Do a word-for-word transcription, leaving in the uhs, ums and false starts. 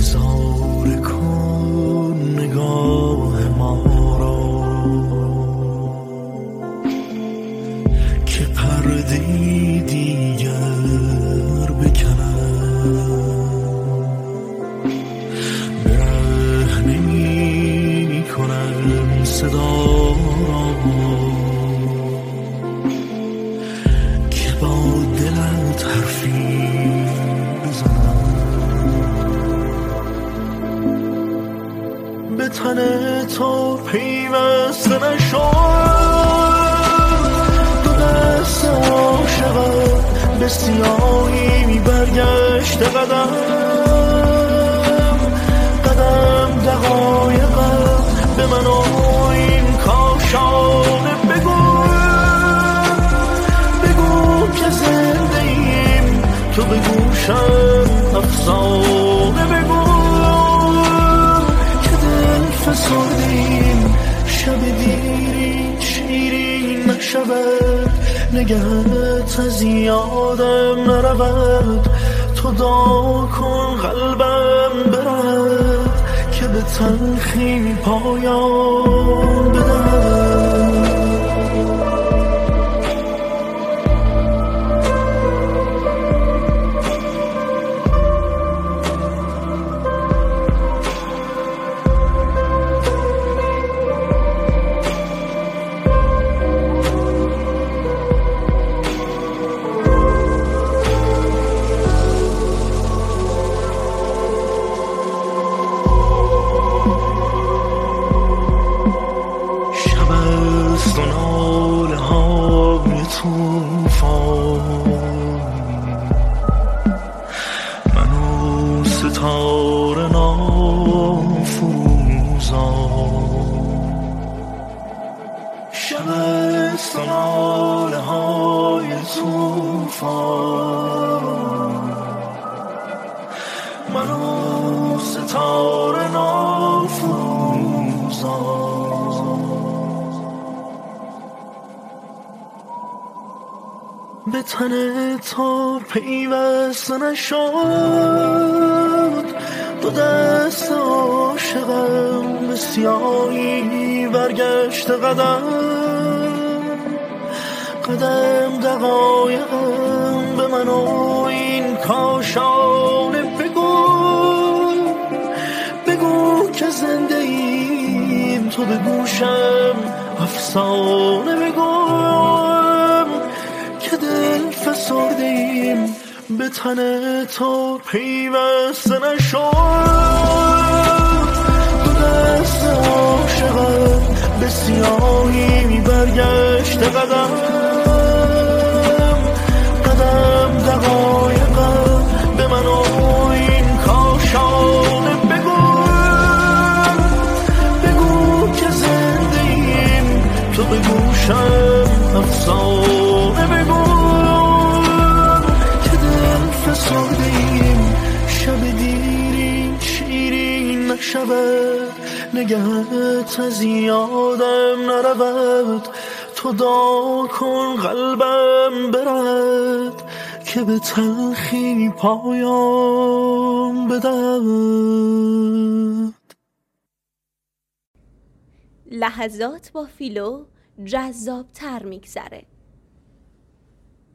نظاره کن نگاه ما را که پرده‌ای دیگر بکنم. برهنه می کنم صدا را که با دلت حرفی به تن تو پیوسته نشد. دو دست عاشقم به سیاهی برگشت قدم قدم دقایقم به من و این کاشانه بگو بگو که زنده ایم تو به گوشم افسانه بگو فسردیم شب دیری شیرین نشود نگهت از یادم نرود. تو دعا کن قلبم برد که به تلخی پایان بدهد. به تن تو پیوسته نشد. دو دست عاشقم به سیاهی برگشت قدم قدم دقایقم به من و این کاشانه بگو بگو که زنده ایم تو به گوشم افسانه بگو که دل فسرده ایم به تن تو پیوسته نشد. دو دست عاشقم به سیاهی برگشت قدم قدم دقایقم به من و این کاشانه بگو بگو که زنده ایم تو به گوشم افسانه بگو که دل فسرده ایم شب دیری شیرین نشود نگهت از یادم نرود. تو دعا کن قلبم برد که به تلخی پایان بدهد. لحظات با فیلو جذاب تر میگذره.